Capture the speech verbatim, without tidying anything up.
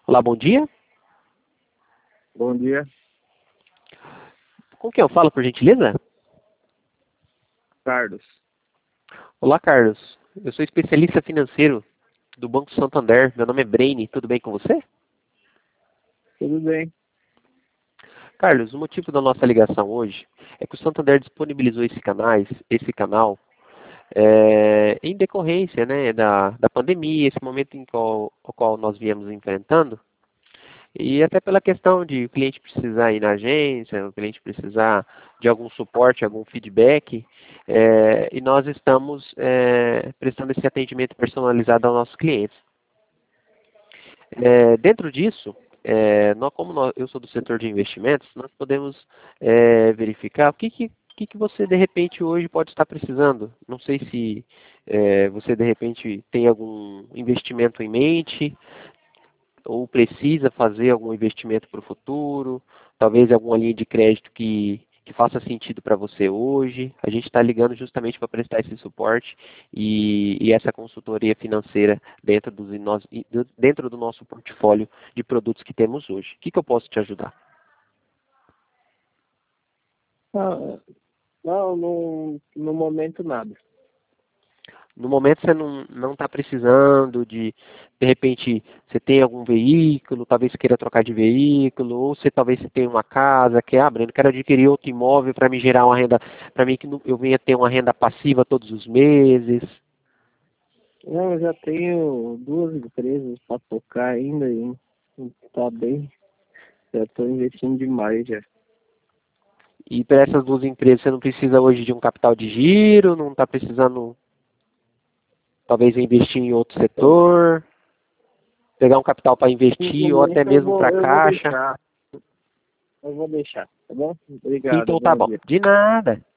Olá, bom dia. Bom dia, Com quem eu falo, por gentileza? Carlos. Olá, Carlos. Eu sou especialista financeiro do Banco Santander. Meu nome é Brainy. Tudo bem com você? Tudo bem? Carlos, o motivo da nossa ligação hoje é que o Santander disponibilizou esse, canais, esse canal é, em decorrência, né, da, da pandemia, esse momento em qual, o qual nós viemos enfrentando. E até pela questão de o cliente precisar ir na agência, o cliente precisar de algum suporte, algum feedback, é, e nós estamos é, prestando esse atendimento personalizado aos nossos clientes. É, dentro disso, é, nós, como nós, eu sou do setor de investimentos, nós podemos é, verificar o que, que, que, que você de repente hoje pode estar precisando. Não sei se é, você de repente tem algum investimento em mente, ou precisa fazer algum investimento para o futuro, talvez alguma linha de crédito que, que faça sentido para você hoje. A gente está ligando justamente para prestar esse suporte e, e essa consultoria financeira dentro do, nosso, dentro do nosso portfólio de produtos que temos hoje. O que, que eu posso te ajudar? Ah, não, no, no momento nada. No momento você não não está precisando de, de repente, você tem algum veículo, talvez queira trocar de veículo, ou você talvez você tenha uma casa, que ah, Breno, quero adquirir outro imóvel para me gerar uma renda, para mim que não- eu venha ter uma renda passiva todos os meses. Não, eu já tenho duas empresas para tocar ainda e tá bem. Já estou investindo demais já. E para essas duas empresas você não precisa hoje de um capital de giro, não está precisando talvez investir em outro setor, pegar um capital para No investir ou até momento eu mesmo vou, para eu vou caixa. deixar. Eu vou deixar, tá bom? Obrigado, Então tá bom bom. dia. De nada.